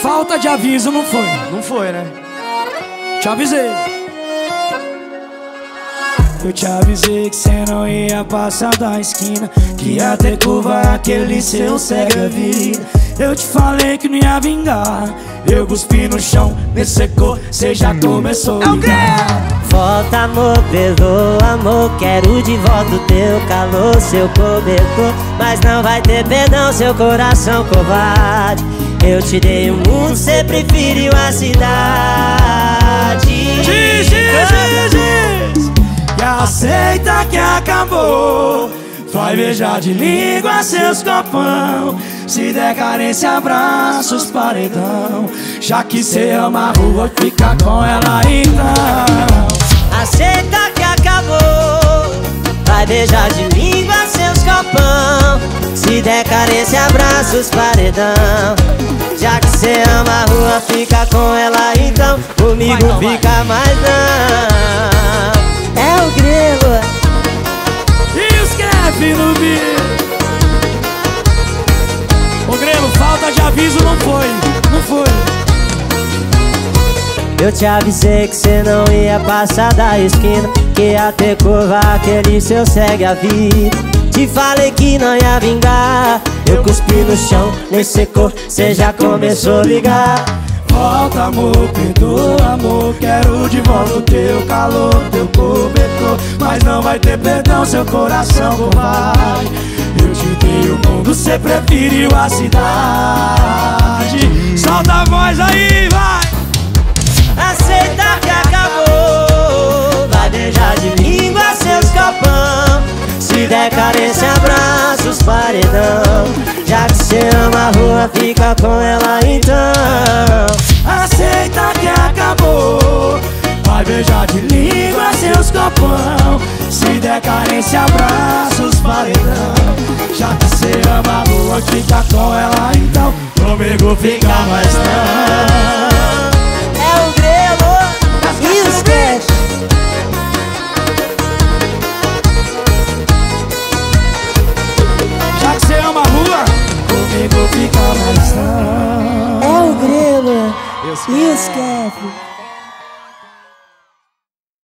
falta de aviso não foi. Não foi, né? Te avisei. Eu te avisei que cê não ia passar da esquina, que ia ter curva, aquele seu segue a vida. Eu te falei que não ia vingar, eu cuspi no chão, me secou, cê já começou a ligar. Volta amor, perdoa amor, quero de volta o teu calor, seu cobertor. Mas não vai ter perdão, seu coração covarde. Eu te dei o mundo, cê preferiu a cidade. Diz, que aceita que acabou. Vai beijar de língua seus copão. Se der carência, abraços, paredão. Já que cê ama a rua, fica com ela então. Aceita que acabou. Vai beijar de língua seus copão. Se der carência, abraços, paredão. Já que cê ama a rua, fica com ela então. Comigo fica mais não. É o grego. E escreve no vídeo. Ô Grego, falta de aviso não foi. Não foi. Eu te avisei que cê não ia passar da esquina, que ia ter curva, aquele seu segue a vida. Te falei que não ia vingar, eu cuspi no chão, nem secou, cê já começou a ligar. Volta amor, perdoa amor, quero de volta o teu calor, teu cobertor. Mas não vai ter perdão, seu coração covarde. Eu te dei o mundo, cê preferiu a cidade. Solta a voz aí, vai! Aceita que acabou. Vai beijar de língua seus copão. Se der carência, abraços, paredão. Já que cê ama a rua, fica com ela então. Aceita que acabou. Vai beijar de língua seus copão. Se der carência, abraços, paredão. Já que cê ama a rua, fica com ela então. Comigo fica mais não. Já que cê ama a rua, comigo fica mais não. É o grelo. Esquece.